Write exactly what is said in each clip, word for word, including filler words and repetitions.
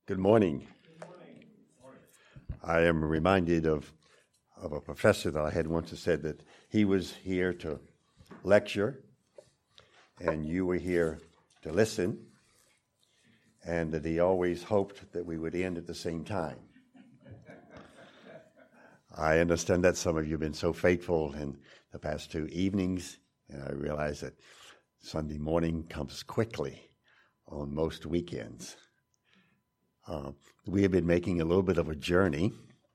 Good morning. Good morning. I am reminded of, of a professor that I had once who said that he was here to lecture and you were here to listen, and that he always hoped that we would end at the same time. I understand that some of you have been so faithful in the past two evenings, and I realize that Sunday morning comes quickly on most weekends. Uh, we have been making a little bit of a journey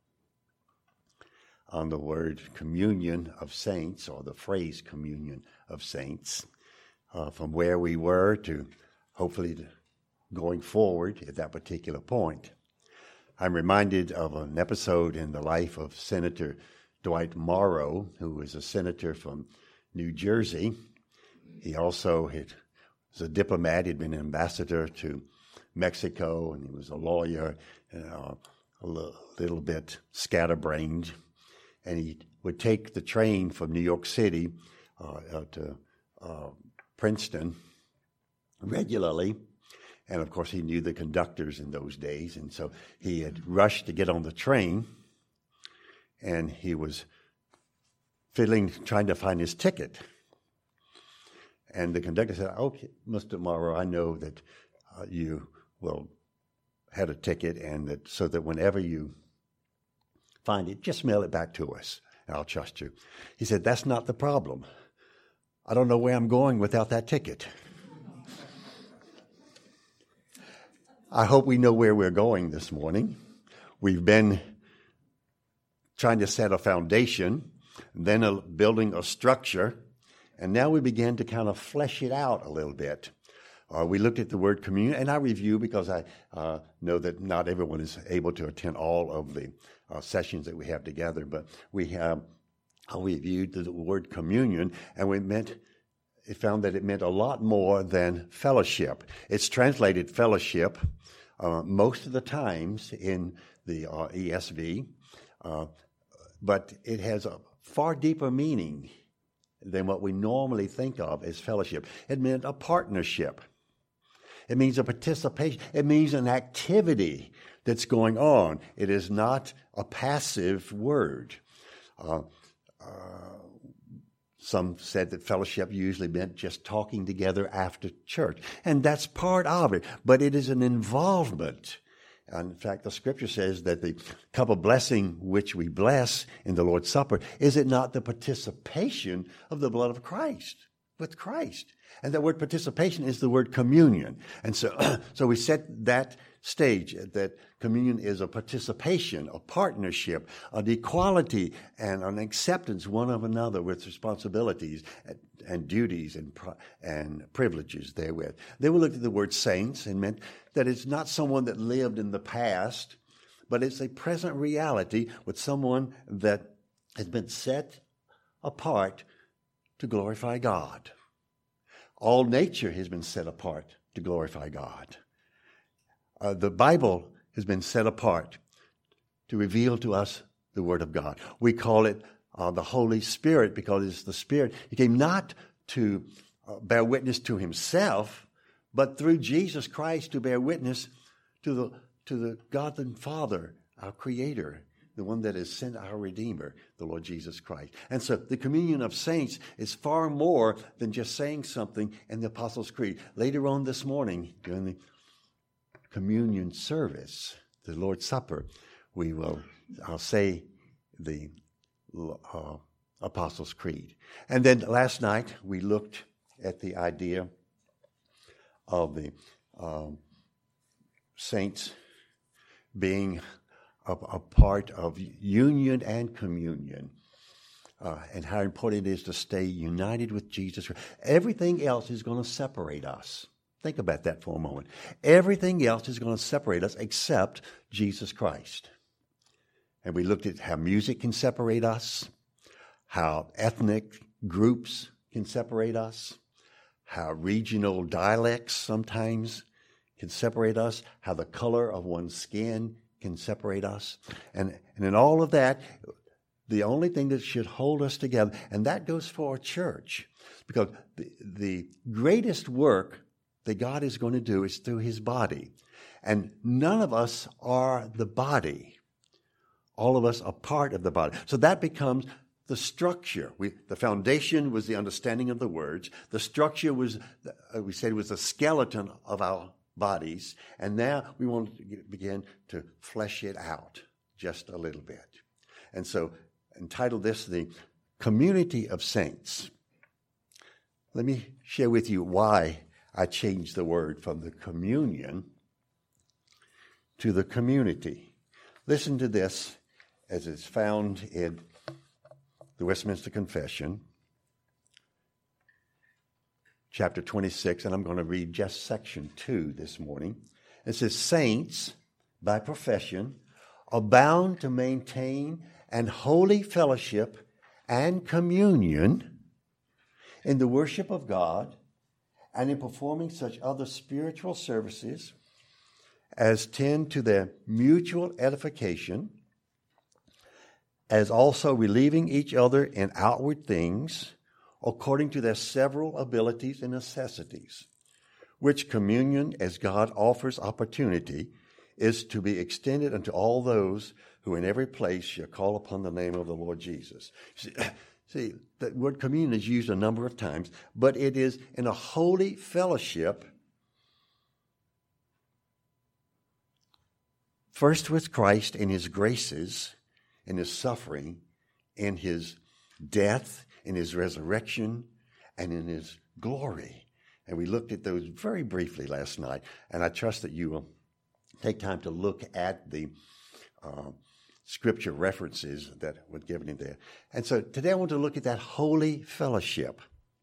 on the word communion of saints, or the phrase communion of saints, uh, from where we were to hopefully to going forward at that particular point. I'm reminded of an episode in the life of Senator Dwight Morrow, who was a senator from New Jersey. He also had, was a diplomat. He'd been an ambassador to Mexico, and he was a lawyer, uh, a l- little bit scatterbrained. And he would take the train from New York City uh, uh, to uh, Princeton regularly. And, of course, he knew the conductors in those days. And so he had rushed to get on the train, and he was fiddling, trying to find his ticket. And the conductor said, "Okay, Mister Morrow, I know that uh, you will had a ticket, and that so that whenever you find it, just mail it back to us, and I'll trust you." He said, "That's not the problem. I don't know where I'm going without that ticket." I hope we know where we're going this morning. We've been trying to set a foundation, then a, building a structure, and now we begin to kind of flesh it out a little bit. Uh, we looked at the word communion, and I review because I uh, know that not everyone is able to attend all of the uh, sessions that we have together, but we have uh, we reviewed the word communion, and we meant it found that it meant a lot more than fellowship. It's translated fellowship uh, most of the times in the uh, E S V, uh, but it has a far deeper meaning than what we normally think of as fellowship. It meant a partnership. It means a participation. It means an activity that's going on. It is not a passive word. Uh, uh, some said that fellowship usually meant just talking together after church, and that's part of it, but it is an involvement. And in fact, the scripture says that the cup of blessing which we bless in the Lord's Supper, is it not the participation of the blood of Christ with Christ? And that word participation is the word communion. And so, so we set that stage that communion is a participation, a partnership, an equality, and an acceptance one of another with responsibilities and, and duties and and privileges therewith. Then we looked at the word saints and meant that it's not someone that lived in the past, but it's a present reality with someone that has been set apart to glorify God. All nature has been set apart to glorify God. Uh, the Bible has been set apart to reveal to us the Word of God. We call it uh, the Holy Spirit because it's the Spirit. He came not to uh, bear witness to himself, but through Jesus Christ to bear witness to the to the God and Father, our Creator, the one that has sent our Redeemer, the Lord Jesus Christ. And so the communion of saints is far more than just saying something in the Apostles' Creed. Later on this morning, during the communion service, the Lord's Supper, we will I'll say the uh, Apostles' Creed. And then last night, we looked at the idea of the um, saints being a, a part of union and communion, uh, and how important it is to stay united with Jesus. Everything else is going to separate us. Think about that for a moment. Everything else is going to separate us except Jesus Christ. And we looked at how music can separate us, how ethnic groups can separate us, how regional dialects sometimes can separate us, how the color of one's skin can separate us. And, and in all of that, the only thing that should hold us together, and that goes for a church, because the, the greatest work that God is going to do is through his body. And none of us are the body. All of us are part of the body. So that becomes the structure. We, the foundation was the understanding of the words. The structure was, uh, we said, was the skeleton of our bodies. And now we want to begin to flesh it out just a little bit. And so, entitled this, The Community of Saints. Let me share with you why I changed the word from the communion to the community. Listen to this as it's found in the Westminster Confession, chapter twenty-six, and I'm going to read just section two this morning. It says, saints, by profession, are bound to maintain an holy fellowship and communion in the worship of God and in performing such other spiritual services as tend to their mutual edification, as also relieving each other in outward things according to their several abilities and necessities, which communion, as God offers opportunity, is to be extended unto all those who in every place shall call upon the name of the Lord Jesus. See, see, the word communion is used a number of times, but it is in a holy fellowship, first with Christ in his graces, in his suffering, in his death, in his resurrection, and in his glory. And we looked at those very briefly last night, and I trust that you will take time to look at the uh, scripture references that were given in there. And so today I want to look at that holy fellowship.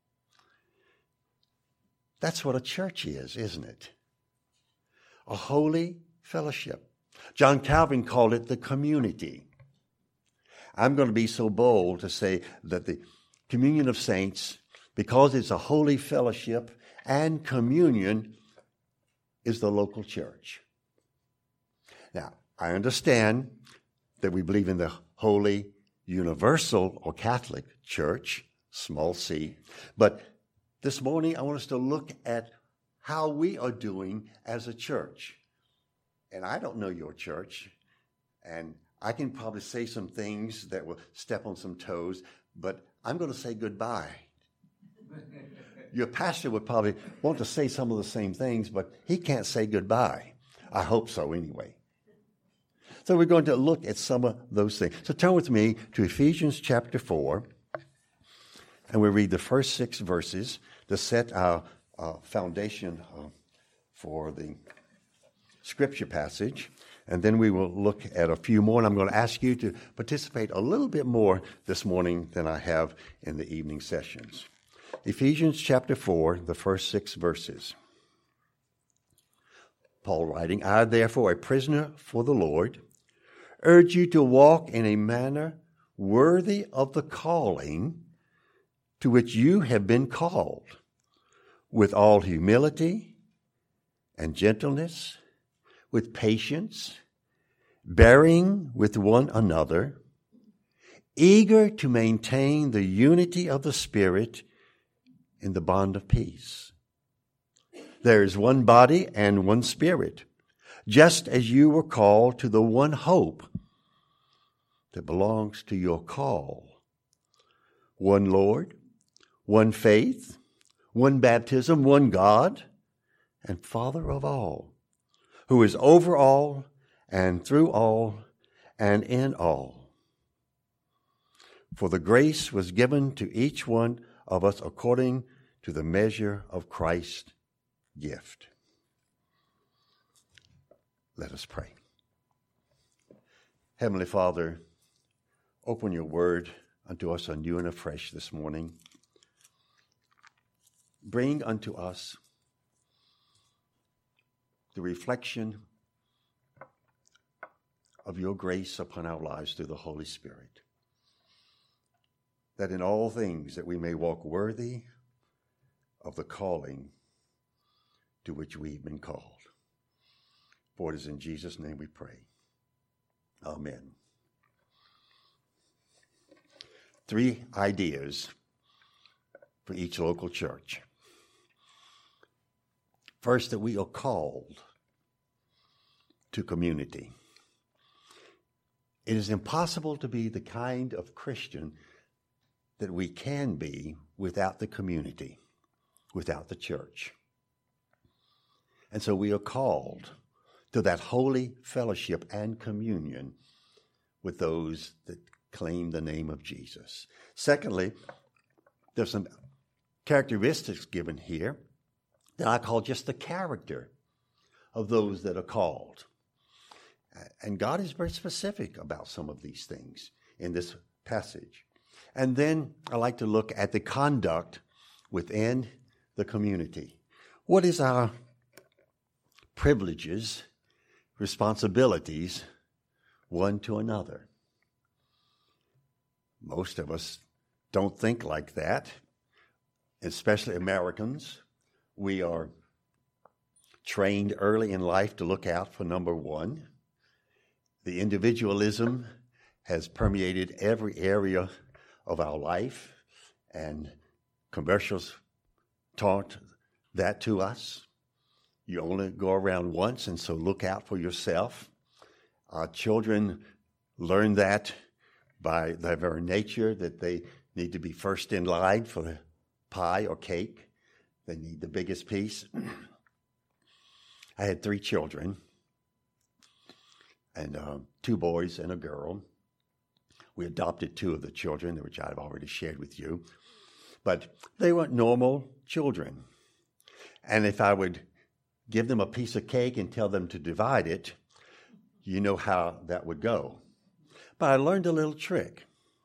That's what a church is, isn't it? A holy fellowship. John Calvin called it the community. I'm going to be so bold to say that the communion of saints, because it's a holy fellowship and communion, is the local church. Now, I understand that we believe in the holy, universal, or Catholic church, small c, but this morning I want us to look at how we are doing as a church. And I don't know your church, and I can probably say some things that will step on some toes, but I'm going to say goodbye. Your pastor would probably want to say some of the same things, but he can't say goodbye. I hope so anyway. So we're going to look at some of those things. So turn with me to Ephesians chapter four, and we'll read the first six verses to set our uh, foundation uh, for the scripture passage. And then we will look at a few more, and I'm going to ask you to participate a little bit more this morning than I have in the evening sessions. Ephesians chapter four, the first six verses. Paul writing, I therefore, a prisoner for the Lord, urge you to walk in a manner worthy of the calling to which you have been called, with all humility and gentleness, with patience, bearing with one another, eager to maintain the unity of the Spirit in the bond of peace. There is one body and one Spirit, just as you were called to the one hope that belongs to your call. One Lord, one faith, one baptism, one God, and Father of all, who is over all and through all and in all. For the grace was given to each one of us according to the measure of Christ's gift. Let us pray. Heavenly Father, open your word unto us anew and afresh this morning. Bring unto us the reflection of your grace upon our lives through the Holy Spirit, that in all things that we may walk worthy of the calling to which we've been called. For it is in Jesus' name we pray. Amen. Three ideas for each local church. First, that we are called. to community. It is impossible to be the kind of Christian that we can be without the community, without the church. And so we are called to that holy fellowship and communion with those that claim the name of Jesus. Secondly, there's some characteristics given here that I call just the character of those that are called. And God is very specific about some of these things in this passage. And then I like to look at the conduct within the community. What is our privileges, responsibilities, one to another? Most of us don't think like that, especially Americans. We are trained early in life to look out for number one. The individualism has permeated every area of our life, and commercials taught that to us. You only go around once, and so look out for yourself. Our children learn that by their very nature, that they need to be first in line for the pie or cake. They need the biggest piece. I had three children, and uh, two boys and a girl. We adopted two of the children, which I've already shared with you. But they weren't normal children. And if I would give them a piece of cake and tell them to divide it, you know how that would go. But I learned a little trick.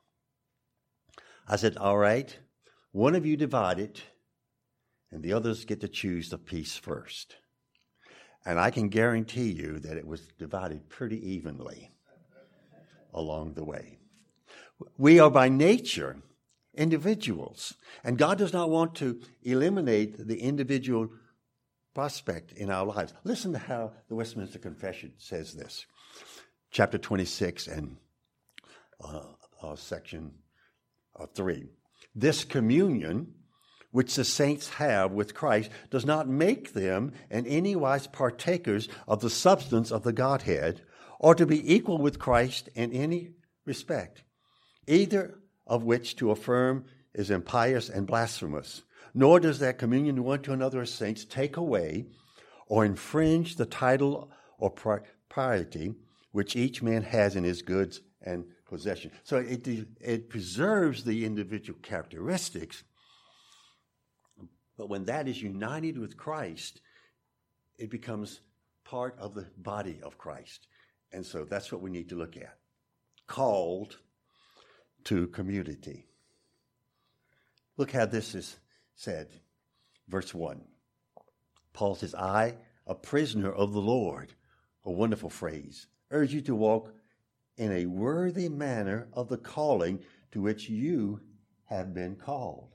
I said, all right, one of you divide it, and the others get to choose the piece first. And I can guarantee you that it was divided pretty evenly along the way. We are by nature individuals, and God does not want to eliminate the individual prospect in our lives. Listen to how the Westminster Confession says this. Chapter twenty-six and uh, uh, section uh, three. This communion which the saints have with Christ does not make them in any wise partakers of the substance of the Godhead, or to be equal with Christ in any respect, either of which to affirm is impious and blasphemous. Nor does that communion one to another as saints take away or infringe the title or propriety which each man has in his goods and possession. So it, it preserves the individual characteristics, but when that is united with Christ, it becomes part of the body of Christ. And so that's what we need to look at. Called to community. Look how this is said. Verse one. Paul says, I, a prisoner of the Lord, a wonderful phrase, urge you to walk in a worthy manner of the calling to which you have been called.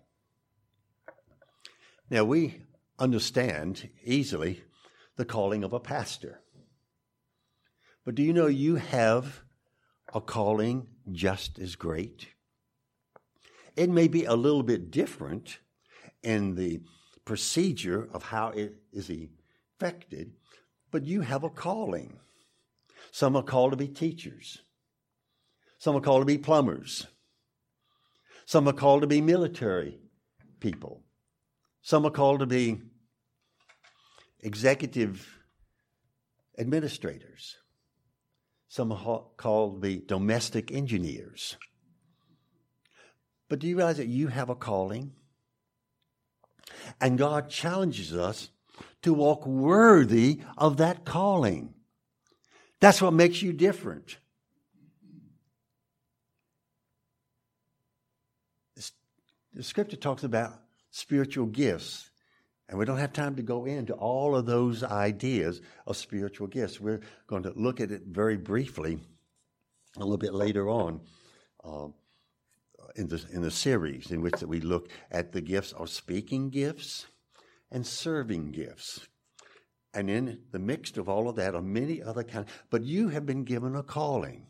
Now, we understand easily the calling of a pastor. But do you know you have a calling just as great? It may be a little bit different in the procedure of how it is effected, but you have a calling. Some are called to be teachers. Some are called to be plumbers. Some are called to be military people. Some are called to be executive administrators. Some are called to be domestic engineers. But do you realize that you have a calling? And God challenges us to walk worthy of that calling. That's what makes you different. The scripture talks about spiritual gifts, and we don't have time to go into all of those ideas of spiritual gifts. We're going to look at it very briefly a little bit later on uh, in the in the series in which that we look at the gifts of speaking gifts and serving gifts. And in the mix of all of that are many other kinds. But you have been given a calling.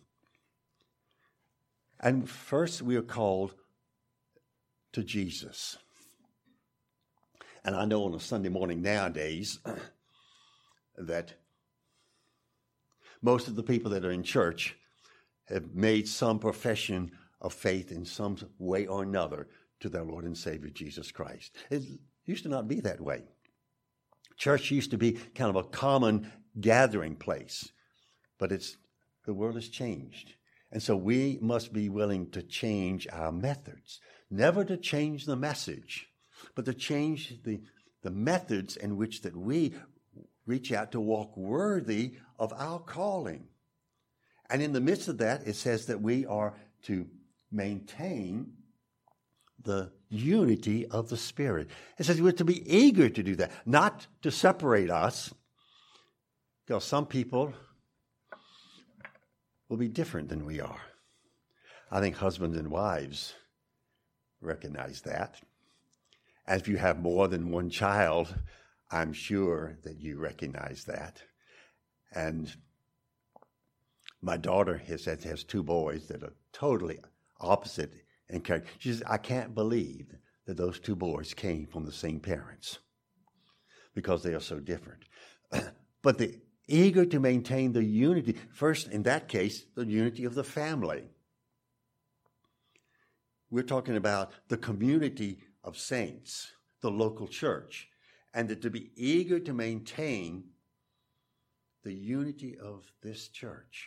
And first we are called to Jesus. And I know on a Sunday morning nowadays that Most of the people that are in church have made some profession of faith in some way or another to their Lord and Savior, Jesus Christ. It used to not be that way. Church used to be kind of a common gathering place, but it's the world has changed. And so we must be willing to change our methods, never to change the message, but to change the, the methods in which that we reach out to walk worthy of our calling. And in the midst of that, it says that we are to maintain the unity of the Spirit. It says we're to be eager to do that, not to separate us, because some people will be different than we are. I think husbands and wives recognize that. As if you have more than one child, I'm sure that you recognize that. And my daughter has, has two boys that are totally opposite in character. She says, I can't believe that those two boys came from the same parents because they are so different. But the eager to maintain the unity, first in that case, the unity of the family. We're talking about the community of saints, the local church, and that to be eager to maintain the unity of this church.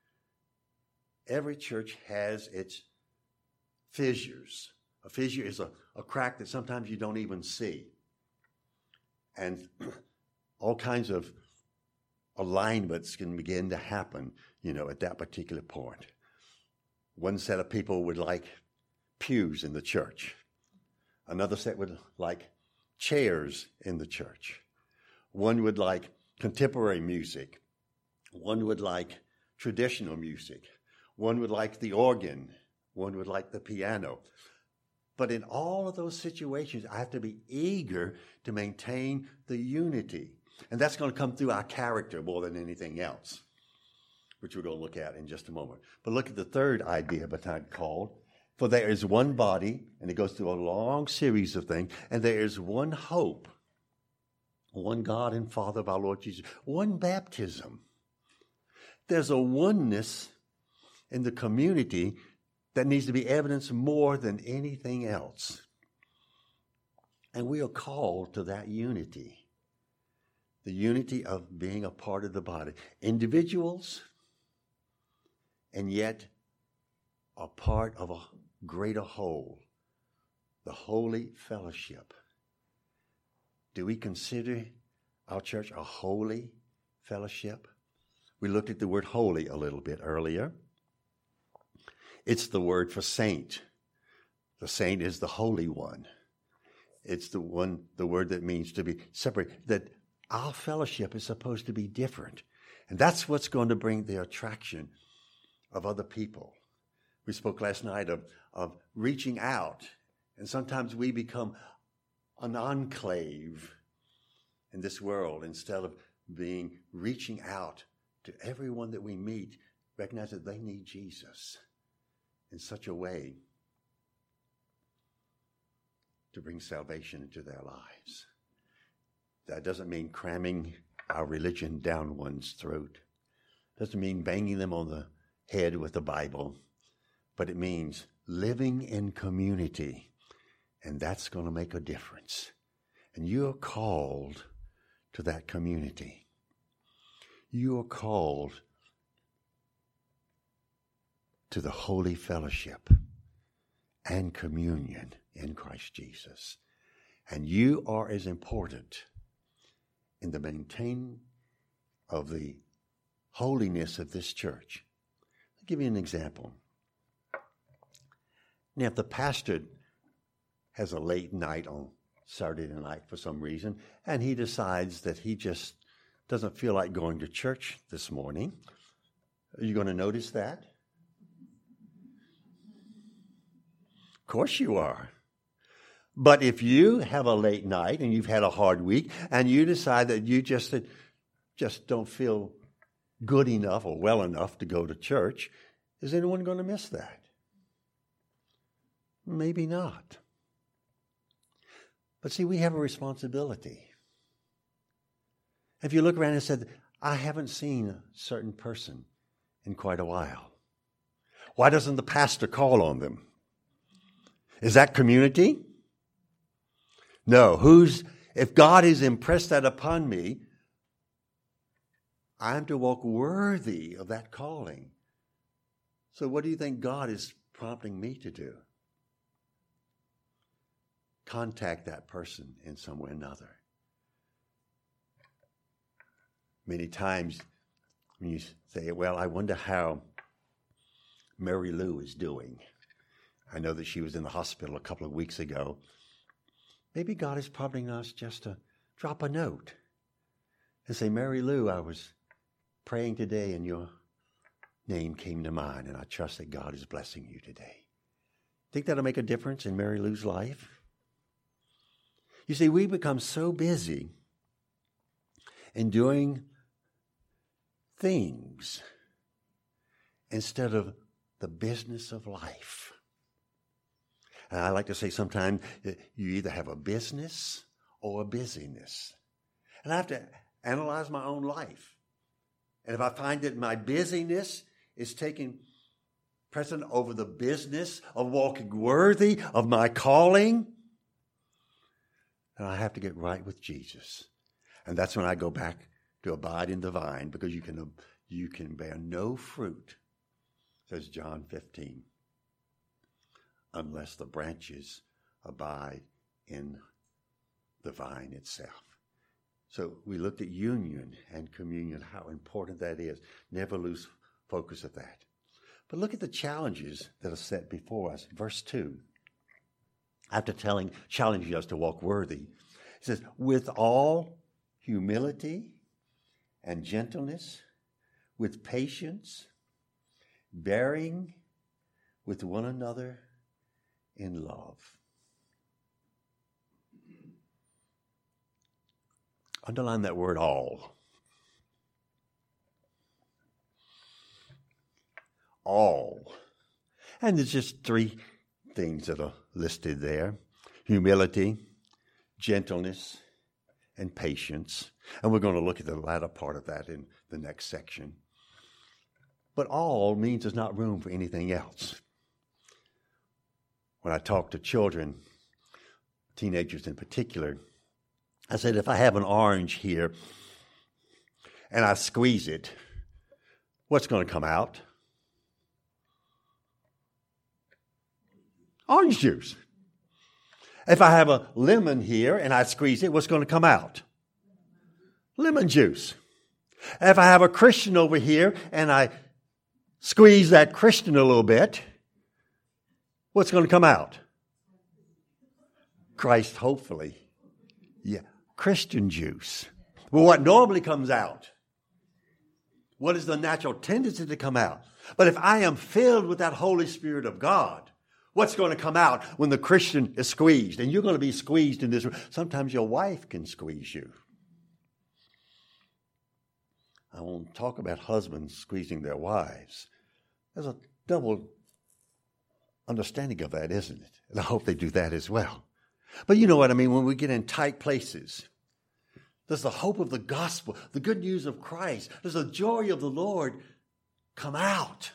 Every church has its fissures. A fissure is a, a crack that sometimes you don't even see. And all kinds of alignments can begin to happen, you know, at that particular point. One set of people would like pews in the church. Another set would like chairs in the church. One would like contemporary music. One would like traditional music. One would like the organ. One would like the piano. But in all of those situations, I have to be eager to maintain the unity. And that's going to come through our character more than anything else, which we're going to look at in just a moment. But look at the third idea behind called. For there is one body, and it goes through a long series of things, and there is one hope, one God and Father of our Lord Jesus, one baptism. There's a oneness in the community that needs to be evidenced more than anything else. And we are called to that unity. The unity of being a part of the body. Individuals, and yet a part of a greater whole. The holy fellowship. Do we consider our church a holy fellowship? We looked at the word holy a little bit earlier. It's the word for saint. The saint is the holy one. It's the one, the word that means to be separate. That our fellowship is supposed to be different. And that's what's going to bring the attraction of other people. We spoke last night of, of reaching out. And sometimes we become an enclave in this world instead of being reaching out to everyone that we meet, recognize that they need Jesus in such a way to bring salvation into their lives. That doesn't mean cramming our religion down one's throat. Doesn't mean banging them on the head with the Bible. But it means living in community. And that's going to make a difference. And you're called to that community. You are called to the holy fellowship and communion in Christ Jesus. And you are as important in the maintaining of the holiness of this church. I'll give you an example. Now, if the pastor has a late night on Saturday night for some reason, and he decides that he just doesn't feel like going to church this morning, are you going to notice that? Of course you are. But if you have a late night and you've had a hard week and you decide that you just, just don't feel good enough or well enough to go to church, is anyone going to miss that? Maybe not. But see, we have a responsibility. If you look around and said, I haven't seen a certain person in quite a while. Why doesn't the pastor call on them? Is that community? No. Who's, if God has impressed that upon me, I am to walk worthy of that calling. So what do you think God is prompting me to do? Contact that person in some way or another. Many times when you say, well, I wonder how Mary Lou is doing. I know that she was in the hospital a couple of weeks ago. Maybe God is prompting us just to drop a note and say, Mary Lou, I was praying today and your name came to mind, and I trust that God is blessing you today. Think that'll make a difference in Mary Lou's life? You see, we become so busy in doing things instead of the business of life. And I like to say sometimes you either have a business or a busyness. And I have to analyze my own life. And if I find that my busyness is taking precedent over the business of walking worthy of my calling, then I have to get right with Jesus. And that's when I go back to abide in the vine, because you can, you can bear no fruit, says John fifteen, unless the branches abide in the vine itself. So we looked at union and communion, how important that is. Never lose focus of that. But look at the challenges that are set before us. Verse two, after telling, challenging us to walk worthy, it says, with all humility and gentleness, with patience, bearing with one another in love. Underline that word all. All. And there's just three things that are listed there. Humility, gentleness, and patience. And we're going to look at the latter part of that in the next section. But all means there's not room for anything else. When I talk to children, teenagers in particular, I said, if I have an orange here and I squeeze it, what's going to come out? Orange juice. If I have a lemon here and I squeeze it, what's going to come out? Lemon juice. If I have a Christian over here and I squeeze that Christian a little bit, what's going to come out? Christ, hopefully. Yeah, Christian juice. Well, what normally comes out? What is the natural tendency to come out? But if I am filled with that Holy Spirit of God, what's going to come out when the Christian is squeezed? And you're going to be squeezed in this room. Sometimes your wife can squeeze you. I won't talk about husbands squeezing their wives. There's a double understanding of that, isn't it? And I hope they do that as well. But you know what I mean, when we get in tight places, does the hope of the gospel, the good news of Christ, does the joy of the Lord come out?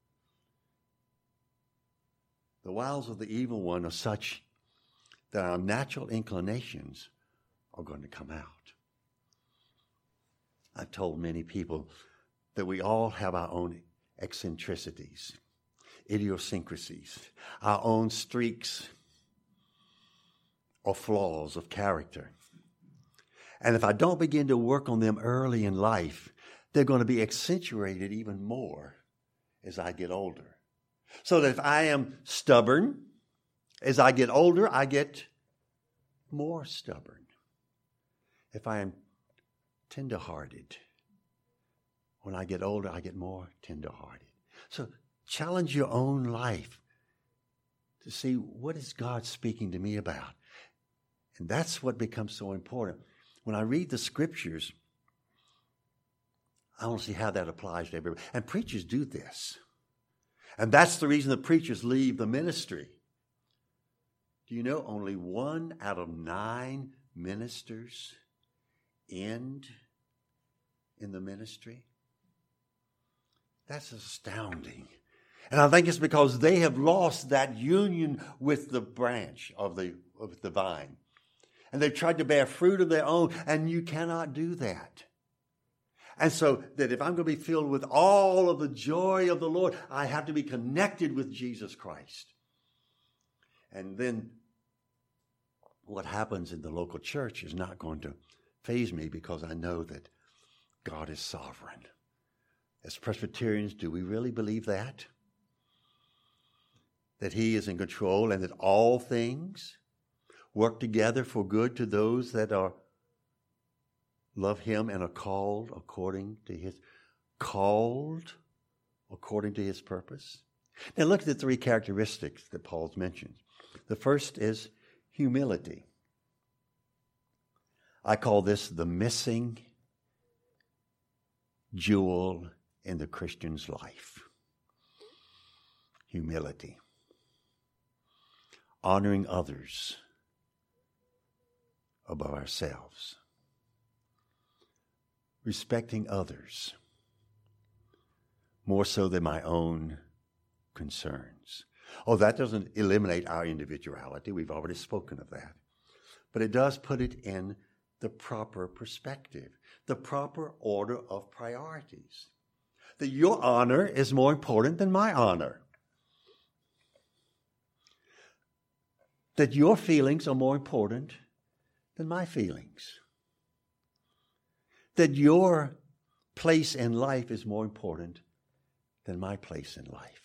The wiles of the evil one are such that our natural inclinations are going to come out. I've told many people that we all have our own eccentricities, idiosyncrasies, our own streaks or flaws of character. And if I don't begin to work on them early in life, they're going to be accentuated even more as I get older. So that if I am stubborn, as I get older, I get more stubborn. If I am tenderhearted, when I get older, I get more tenderhearted. So challenge your own life to see, what is God speaking to me about? And that's what becomes so important. When I read the scriptures, I want to see how that applies to everybody. And preachers do this. And that's the reason the preachers leave the ministry. Do you know only one out of nine ministers end in the ministry? That's astounding. And I think it's because they have lost that union with the branch of the, of the vine. And they've tried to bear fruit of their own, and you cannot do that. And so that if I'm going to be filled with all of the joy of the Lord, I have to be connected with Jesus Christ. And then what happens in the local church is not going to faze me, because I know that God is sovereign. As Presbyterians, do we really believe that? That He is in control and that all things work together for good to those that are love Him and are called according to His called according to His purpose? Now look at the three characteristics that Paul's mentioned. The first is humility. I call this the missing jewel in the Christian's life. Humility. Honoring others above ourselves. Respecting others more so than my own concerns. Oh, that doesn't eliminate our individuality. We've already spoken of that. But it does put it in the proper perspective, the proper order of priorities. That your honor is more important than my honor. That your feelings are more important than my feelings. That your place in life is more important than my place in life.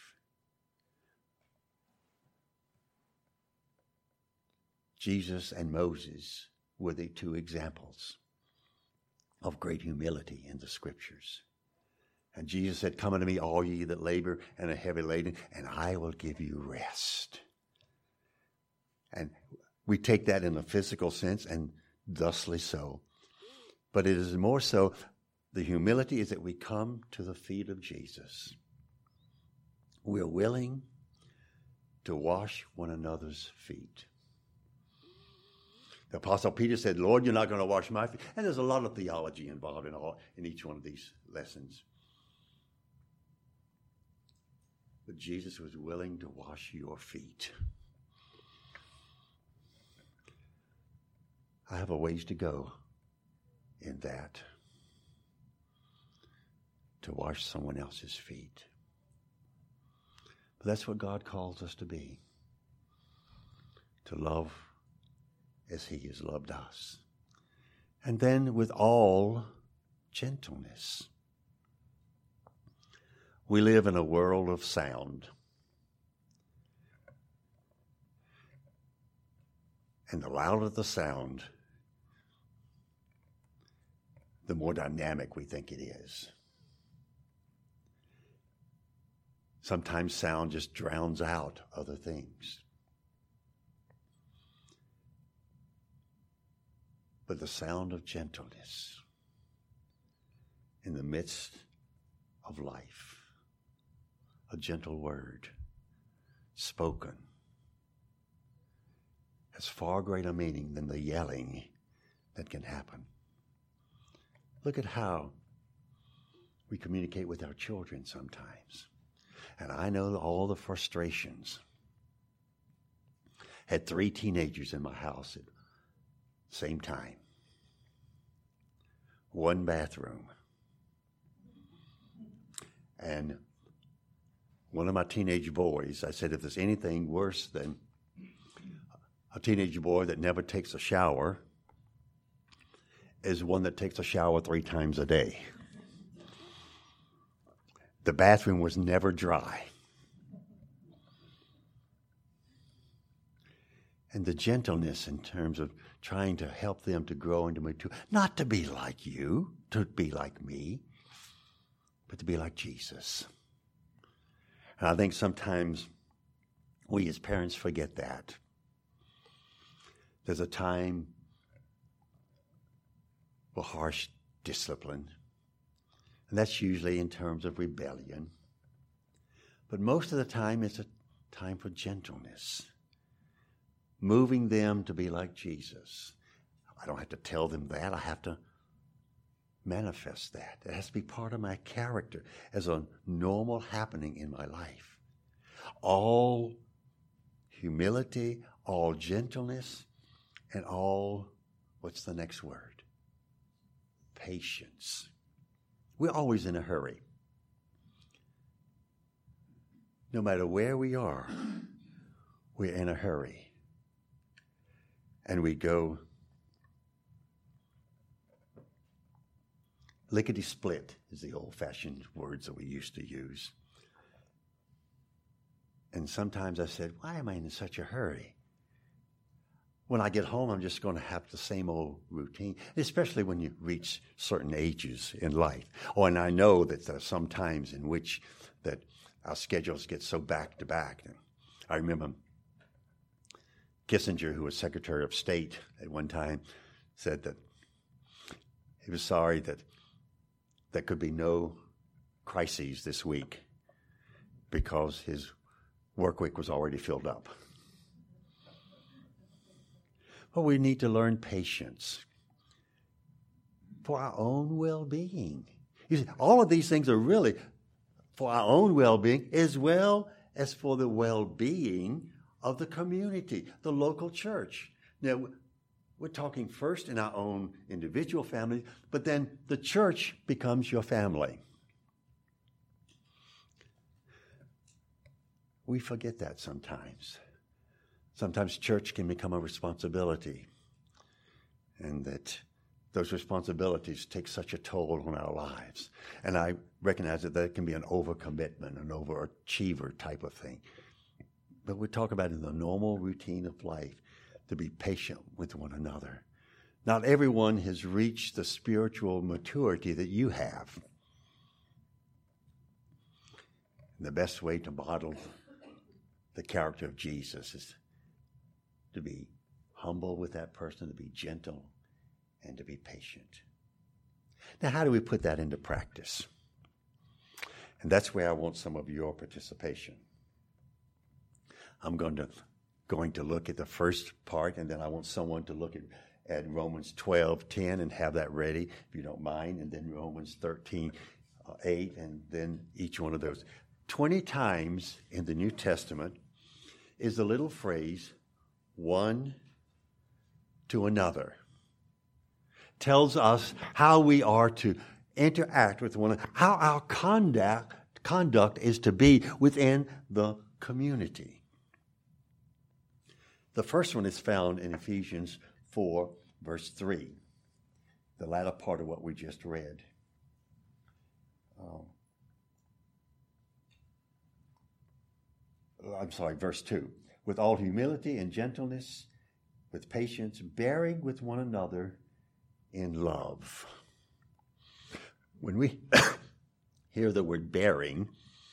Jesus and Moses were the two examples of great humility in the Scriptures. And Jesus said, "Come unto me, all ye that labor and are heavy laden, and I will give you rest." And we take that in a physical sense, and thusly so. But it is more so, the humility is that we come to the feet of Jesus. We're willing to wash one another's feet. The Apostle Peter said, "Lord, you're not going to wash my feet." And there's a lot of theology involved in all in each one of these lessons. But Jesus was willing to wash your feet. I have a ways to go in that, to wash someone else's feet. But that's what God calls us to be, to love as He has loved us. And then with all gentleness. We live in a world of sound. And the louder the sound, the more dynamic we think it is. Sometimes sound just drowns out other things. But the sound of gentleness in the midst of life, a gentle word spoken, has far greater meaning than the yelling that can happen. Look at how we communicate with our children sometimes. And I know all the frustrations. Had three teenagers in my house at the same time. One bathroom. And one of my teenage boys, I said, if there's anything worse than a teenage boy that never takes a shower, is one that takes a shower three times a day. The bathroom was never dry. And the gentleness in terms of trying to help them to grow into mature, not to be like you, to be like me, but to be like Jesus. And I think sometimes we as parents forget that. There's a time for harsh discipline, and that's usually in terms of rebellion. But most of the time it's a time for gentleness, moving them to be like Jesus. I don't have to tell them that. I have to manifest that. It has to be part of my character as a normal happening in my life. All humility, all gentleness, and all, what's the next word? Patience. We're always in a hurry. No matter where we are, we're in a hurry. And we go lickety-split is the old-fashioned words that we used to use. And sometimes I said, why am I in such a hurry? When I get home, I'm just going to have the same old routine, especially when you reach certain ages in life. Oh, and I know that there are some times in which that our schedules get so back-to-back. I remember Kissinger, who was Secretary of State at one time, said that he was sorry that there could be no crises this week because his work week was already filled up. But we need to learn patience for our own well-being. You see, all of these things are really for our own well-being as well as for the well-being of the community, the local church. Now, we're talking first in our own individual family, but then the church becomes your family. We forget that sometimes. Sometimes church can become a responsibility, and that those responsibilities take such a toll on our lives. And I recognize that that can be an overcommitment, an overachiever type of thing. But we talk about in the normal routine of life, to be patient with one another. Not everyone has reached the spiritual maturity that you have. And the best way to model the character of Jesus is to be humble with that person, to be gentle, and to be patient. Now, how do we put that into practice? And that's where I want some of your participation. I'm going to going to look at the first part, and then I want someone to look at, at Romans twelve ten and have that ready, if you don't mind, and then Romans thirteen eight, and then each one of those. twenty times in the New Testament is the little phrase, one to another. Tells us how we are to interact with one another, how our conduct, conduct is to be within the community. The first one is found in Ephesians four, verse three, the latter part of what we just read. Um, I'm sorry, verse two. With all humility and gentleness, with patience, bearing with one another in love. When we hear the word bearing,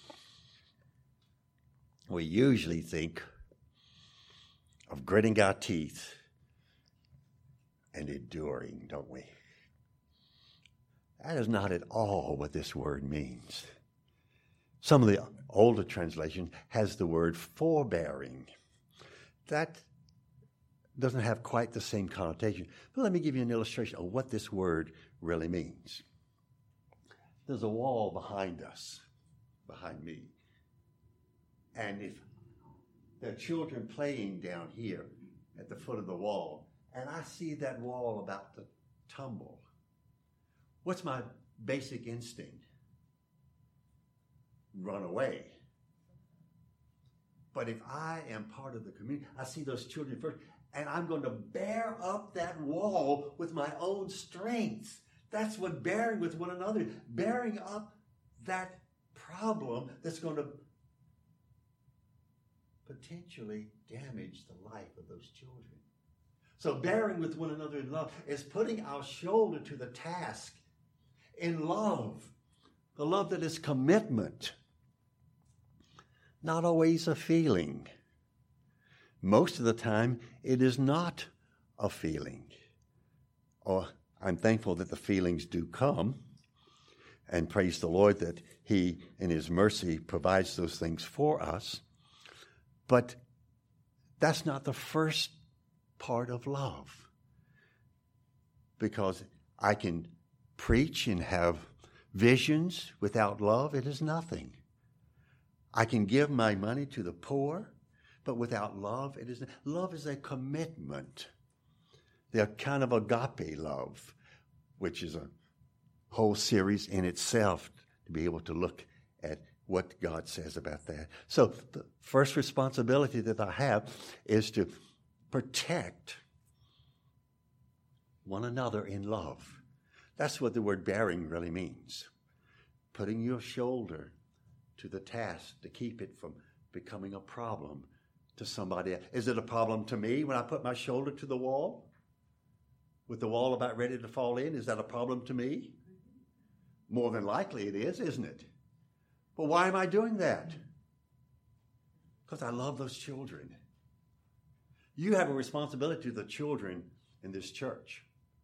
we usually think of gritting our teeth and enduring, don't we? That is not at all what this word means. Some of the older translation has the word forbearing. That doesn't have quite the same connotation. But let me give you an illustration of what this word really means. There's a wall behind us, behind me. And if there are children playing down here at the foot of the wall, and I see that wall about to tumble, what's my basic instinct? Run away. But if I am part of the community, I see those children first, and I'm going to bear up that wall with my own strength. That's what bearing with one another, bearing up that problem that's going to potentially damage the life of those children. So bearing with one another in love is putting our shoulder to the task in love. The love that is commitment, not always a feeling. Most of the time, it is not a feeling. Or I'm thankful that the feelings do come, and praise the Lord that He, in His mercy, provides those things for us. But that's not the first part of love. Because I can preach and have visions without love, it is nothing. I can give my money to the poor, but without love, it is love is a commitment. They're kind of agape love, which is a whole series in itself to be able to look at what God says about that. So the first responsibility that I have is to protect one another in love. That's what the word bearing really means. Putting your shoulder to the task to keep it from becoming a problem to somebody else. Is it a problem to me when I put my shoulder to the wall? With the wall about ready to fall in, is that a problem to me? More than likely it is, isn't it? But why am I doing that? Because I love those children. You have a responsibility to the children in this church.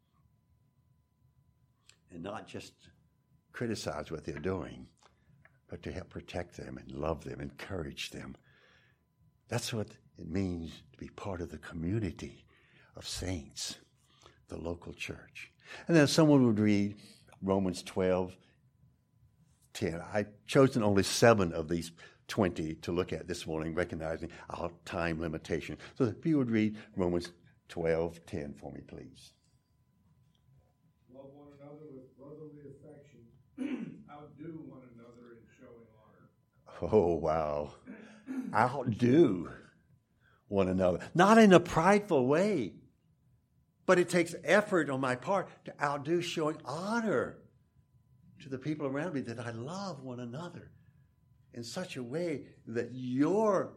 And not just criticize what they're doing, but to help protect them and love them, encourage them. That's what it means to be part of the community of saints, the local church. And then someone would read Romans twelve ten. I've chosen only seven of these twenty to look at this morning, recognizing our time limitation. So if you would read Romans twelve ten for me, please. Love one another with brotherly affection. Outdo one another in showing honor. Oh, wow. Outdo one another. Not in a prideful way, but it takes effort on my part to outdo showing honor to the people around me, that I love one another in such a way that your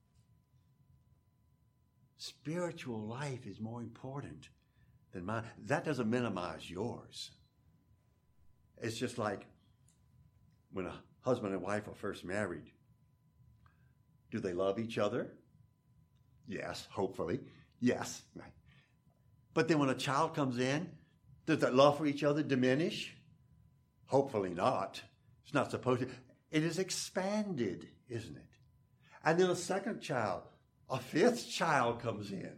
spiritual life is more important than mine. That doesn't minimize yours. It's just like when a husband and wife are first married. Do they love each other? Yes, hopefully. Yes. But then when a child comes in, does that love for each other diminish? Hopefully not. It's not supposed to. It is expanded, isn't it? And then a second child, a fifth child comes in.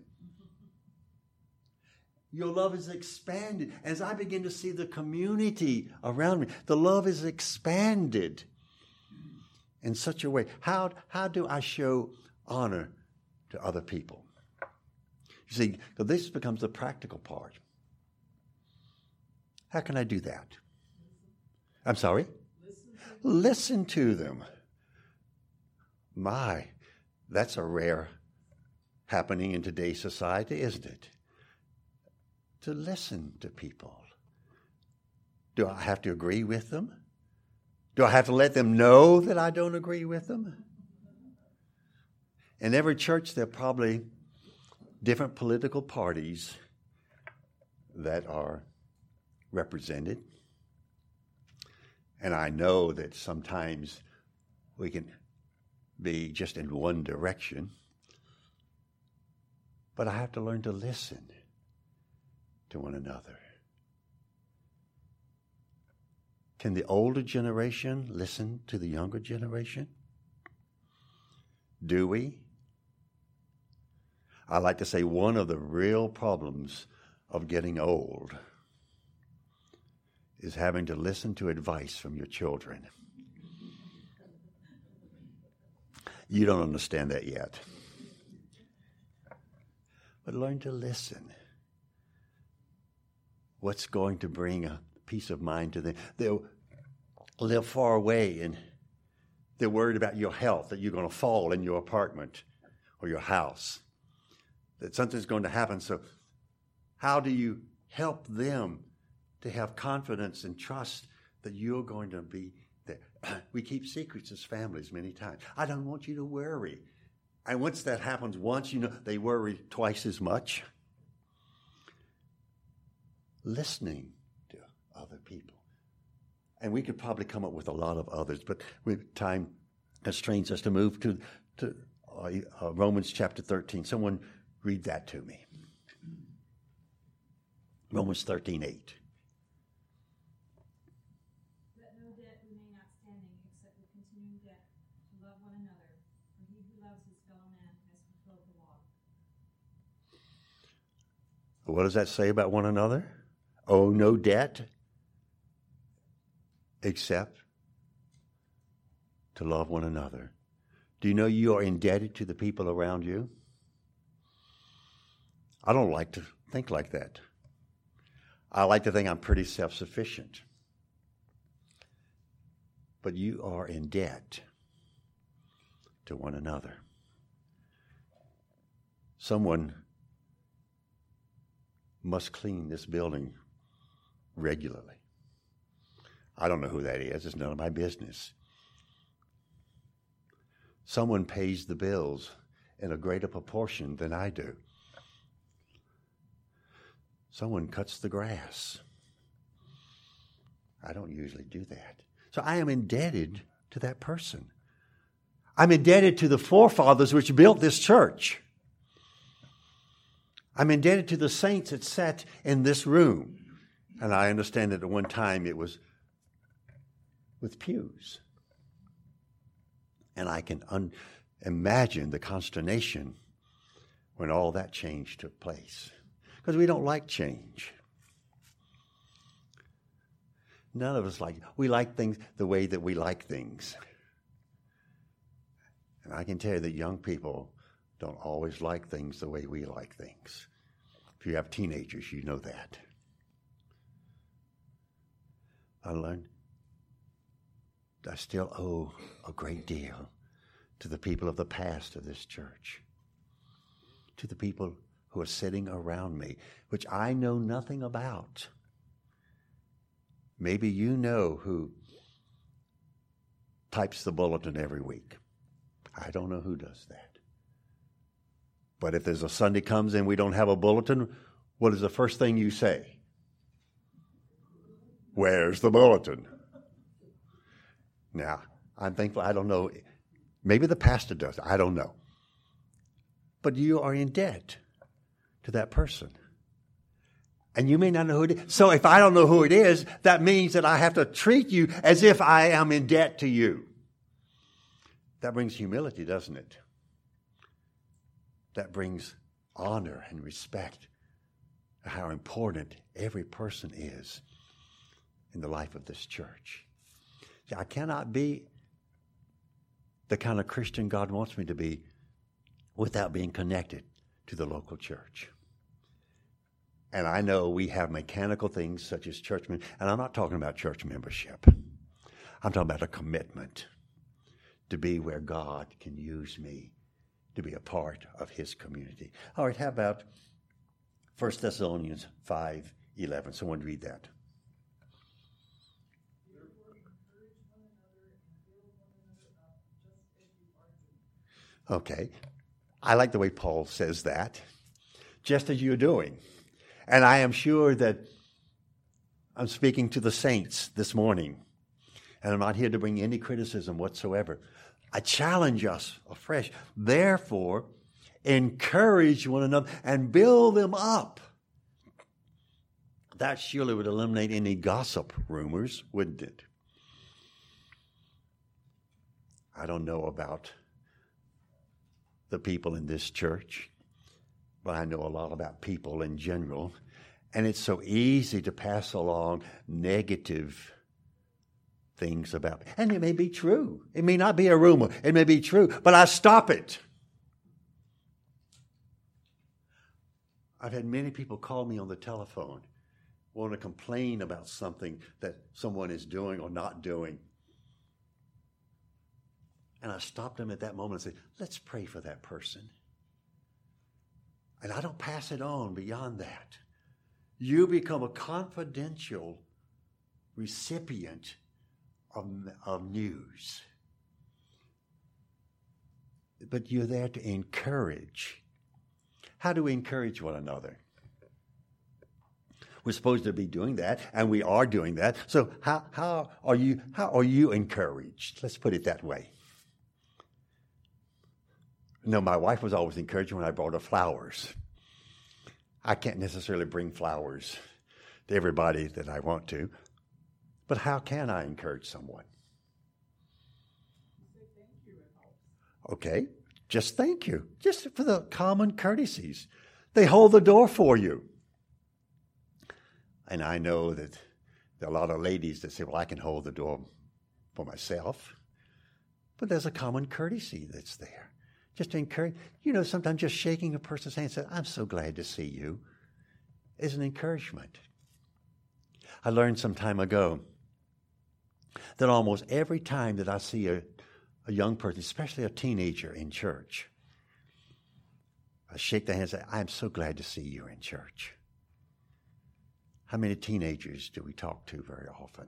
Your love is expanded. As I begin to see the community around me, the love is expanded in such a way. How, how do I show honor to other people? You see, so this becomes the practical part. How can I do that? I'm sorry? Listen, Listen to them. My, that's a rare happening in today's society, isn't it? To listen to people. Do I have to agree with them? Do I have to let them know that I don't agree with them? In every church, there are probably different political parties that are represented. And I know that sometimes we can be just in one direction. But I have to learn to listen to one another. Can the older generation listen to the younger generation? Do we? I like to say one of the real problems of getting old is having to listen to advice from your children. You don't understand that yet. But learn to listen. What's going to bring a peace of mind to them? They'll live far away and they're worried about your health, that you're going to fall in your apartment or your house, that something's going to happen. So how do you help them to have confidence and trust that you're going to be there? We keep secrets as families many times. I don't want you to worry. And once that happens once, you know, they worry twice as much. Listening to other people. And we could probably come up with a lot of others, but with time constrains us to move to, to uh, uh, Romans chapter thirteen. Someone read that to me. Romans thirteen eight. Let no debt remain outstanding except the continuing debt to love one another, for he who loves his fellow man has fulfilled the law. What does that say about one another? Oh, no debt except to love one another. Do you know you are indebted to the people around you? I don't like to think like that. I like to think I'm pretty self-sufficient. But you are in debt to one another. Someone must clean this building regularly. I don't know who that is. It's none of my business. Someone pays the bills in a greater proportion than I do. Someone cuts the grass. I don't usually do that. So I am indebted to that person. I'm indebted to the forefathers which built this church. I'm indebted to the saints that sat in this room. And I understand that at one time it was with pews. And I can un- imagine the consternation when all that change took place. Because we don't like change. None of us like, we like things the way that we like things. And I can tell you that young people don't always like things the way we like things. If you have teenagers, you know that. I learned I still owe a great deal to the people of the past of this church, to the people who are sitting around me, which I know nothing about. Maybe you know who types the bulletin every week. I don't know who does that. But if there's a Sunday comes and we don't have a bulletin, what is the first thing you say? Where's the bulletin? Now, I'm thankful, I don't know, maybe the pastor does, I don't know. But you are in debt to that person. And you may not know who it is. So if I don't know who it is, that means that I have to treat you as if I am in debt to you. That brings humility, doesn't it? That brings honor and respect for how important every person is in the life of this church. See, I cannot be the kind of Christian God wants me to be without being connected to the local church. And I know we have mechanical things such as church membership, and I'm not talking about church membership. I'm talking about a commitment to be where God can use me to be a part of his community. All right, how about First Thessalonians five eleven? Someone read that. Okay. I like the way Paul says that. Just as you're doing. And I am sure that I'm speaking to the saints this morning. And I'm not here to bring any criticism whatsoever. I challenge us afresh. Therefore, encourage one another and build them up. That surely would eliminate any gossip rumors, wouldn't it? I don't know about the people in this church, but I know a lot about people in general. And it's so easy to pass along negative things about me. And it may be true. It may not be a rumor. It may be true, but I stop it. I've had many people call me on the telephone, want to complain about something that someone is doing or not doing. And I stopped them at that moment and said, let's pray for that person. And I don't pass it on beyond that. You become a confidential recipient of, of news. But you're there to encourage. How do we encourage one another? We're supposed to be doing that, and we are doing that. So how, how are you, how are you encouraged? Let's put it that way. No, my wife was always encouraging when I brought her flowers. I can't necessarily bring flowers to everybody that I want to, but how can I encourage someone? Okay, just thank you. Just for the common courtesies. They hold the door for you. And I know that There are a lot of ladies that say, well, I can hold the door for myself. But there's a common courtesy that's there. Just to encourage, you know, sometimes just shaking a person's hand and saying, I'm so glad to see you, is an encouragement. I learned some time ago that almost every time that I see a, a young person, especially a teenager in church, I shake their hand and say, I'm so glad to see you in church. How many teenagers do we talk to very often?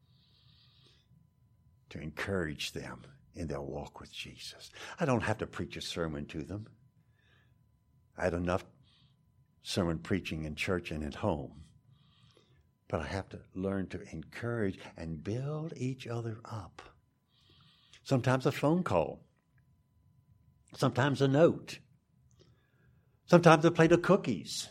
To encourage them in their walk with Jesus. I don't have to preach a sermon to them. I had enough sermon preaching in church and at home. But I have to learn to encourage and build each other up. Sometimes a phone call. Sometimes a note. Sometimes a plate of cookies.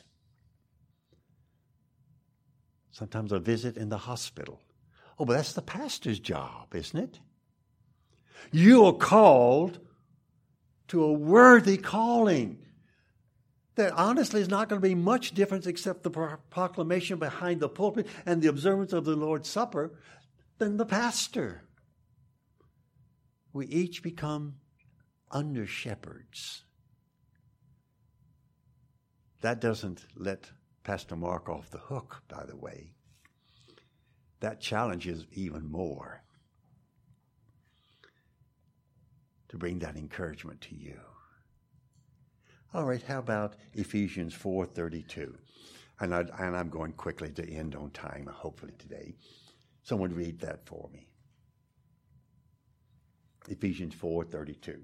Sometimes a visit in the hospital. Oh, but that's the pastor's job, isn't it? You are called to a worthy calling that honestly is not going to be much difference except the pro- proclamation behind the pulpit and the observance of the Lord's Supper than the pastor. We each become under shepherds. That doesn't let Pastor Mark off the hook, by the way. That challenges even more to bring that encouragement to you. All right, how about Ephesians four thirty-two? And, I, and I'm going quickly to end on time, hopefully today. Someone read that for me. Ephesians four thirty-two.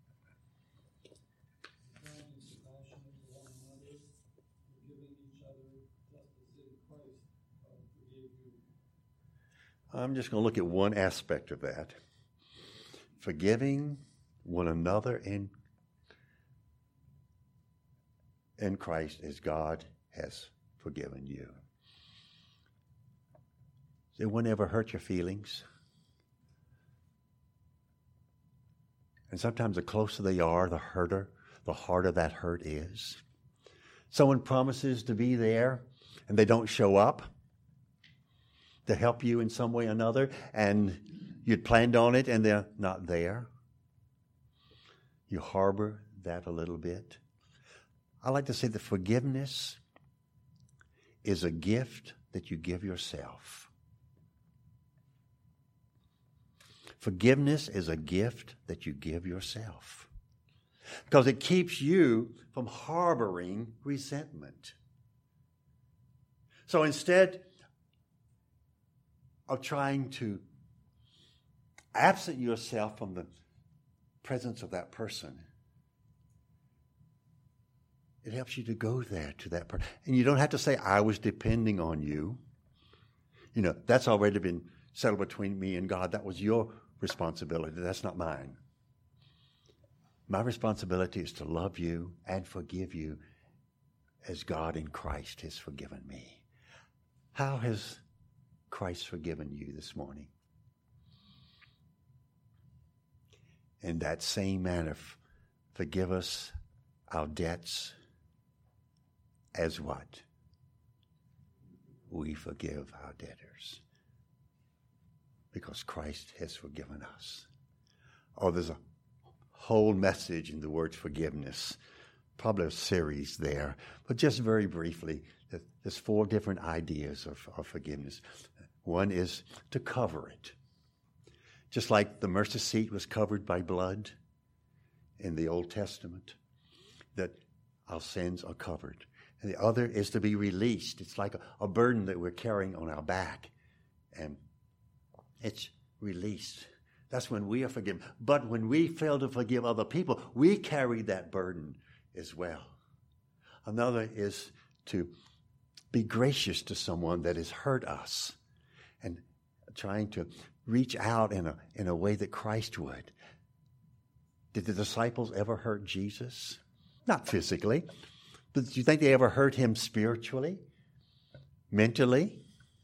I'm just going to look at one aspect of that. Forgiving one another in, in Christ as God has forgiven you. Does anyone ever hurt your feelings? And sometimes the closer they are, the harder, the harder that hurt is. Someone promises to be there and they don't show up to help you in some way or another, and you'd planned on it and they're not there. You harbor that a little bit. I like to say that forgiveness is a gift that you give yourself. Forgiveness is a gift that you give yourself. Because it keeps you from harboring resentment. So instead of trying to absent yourself from the presence of that person, it helps you to go there to that person. And you don't have to say, I was depending on you. You know, that's already been settled between me and God. That was your responsibility. That's not mine. My responsibility is to love you and forgive you as God in Christ has forgiven me. How has Christ forgiven you this morning? In that same manner, forgive us our debts as what? We forgive our debtors. Because Christ has forgiven us. Oh, there's a whole message in the word forgiveness. Probably a series there. But just very briefly, there's four different ideas of, of forgiveness. One is to cover it. Just like the mercy seat was covered by blood in the Old Testament, that our sins are covered. And the other is to be released. It's like a, a burden that we're carrying on our back. And it's released. That's when we are forgiven. But when we fail to forgive other people, we carry that burden as well. Another is to be gracious to someone that has hurt us and trying to reach out in a, in a way that Christ would. Did the disciples ever hurt Jesus? Not physically. But do you think they ever hurt him spiritually? Mentally?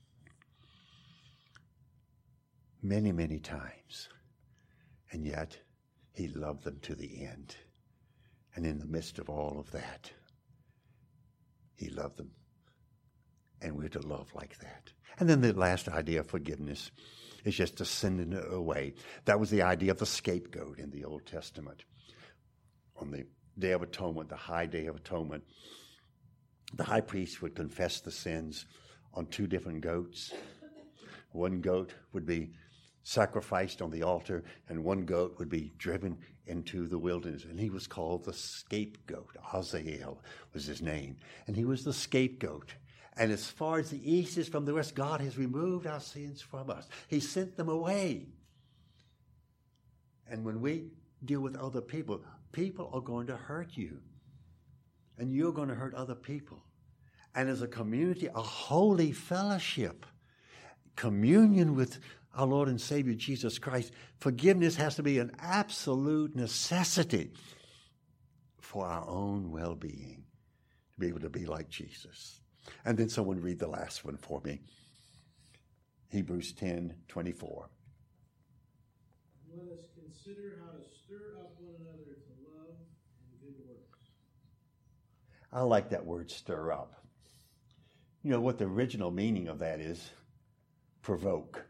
Many, many times. And yet, he loved them to the end. And in the midst of all of that, he loved them And we're to love like that. And then the last idea of forgiveness is just to send it away. That was the idea of the scapegoat in the Old Testament. On the Day of Atonement, the High Day of Atonement, the high priest would confess the sins on two different goats. One goat would be sacrificed on the altar, and one goat would be driven into the wilderness. And he was called the scapegoat. Azazel was his name. And he was the scapegoat. And as far as the east is from the west, God has removed our sins from us. He sent them away. And when we deal with other people, people are going to hurt you. And you're going to hurt other people. And as a community, a holy fellowship, communion with our Lord and Savior Jesus Christ, forgiveness has to be an absolute necessity for our own well-being, to be able to be like Jesus. And then someone read the last one for me. Hebrews ten twenty-four. Let us consider how to stir up one another to love and good works. I like that word, stir up. You know what the original meaning of that is? Provoke.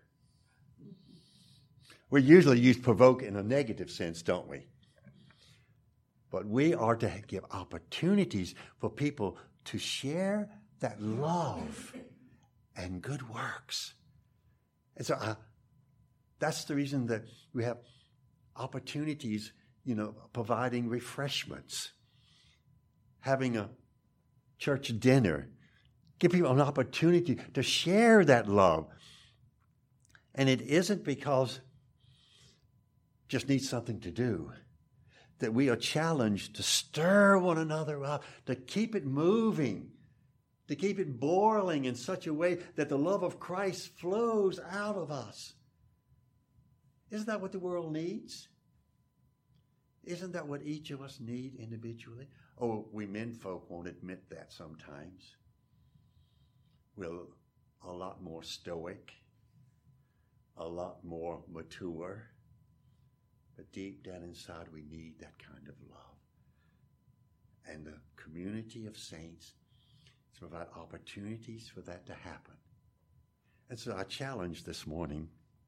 We usually use provoke in a negative sense, don't we? But we are to give opportunities for people to share that love and good works. And so uh, that's the reason that we have opportunities, you know, providing refreshments, having a church dinner, give people an opportunity to share that love. And it isn't because just need something to do, that we are challenged to stir one another up, to keep it moving, to keep it boiling in such a way that the love of Christ flows out of us. Isn't that what the world needs? Isn't that what each of us need individually? Oh, we men folk won't admit that sometimes. We're a lot more stoic, a lot more mature. But deep down inside, we need that kind of love. And the community of saints to provide opportunities for that to happen. And so our challenge this morning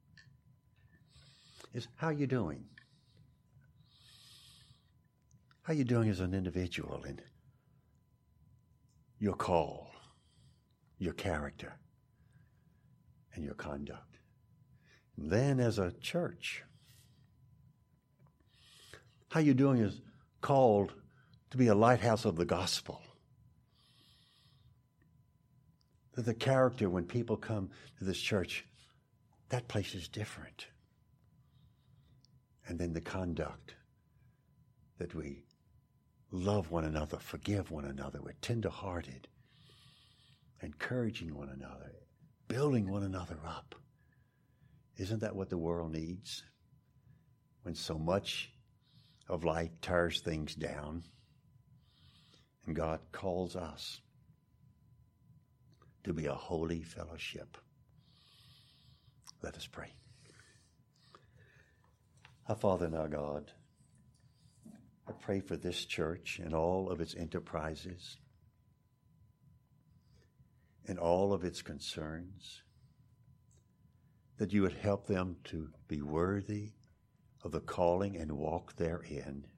is, how are you doing? How are you doing as an individual in your call, your character, and your conduct? And then as a church, how you doing is called to be a lighthouse of the gospel. That the character, when people come to this church, that place is different. And then the conduct, that we love one another, forgive one another, we're tender-hearted, encouraging one another, building one another up. Isn't that what the world needs? When so much of life tears things down, and God calls us to be a holy fellowship. Let us pray. Our Father and our God, I pray for this church and all of its enterprises and all of its concerns, that you would help them to be worthy of the calling and walk therein.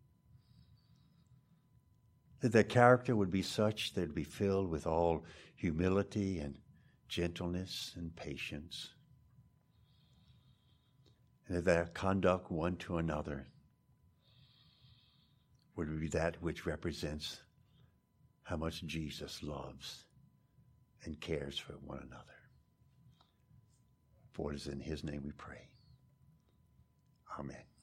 That their character would be such that it would be filled with all humility and gentleness and patience. And that their conduct one to another would be that which represents how much Jesus loves and cares for one another. For it is in his name we pray. Amen.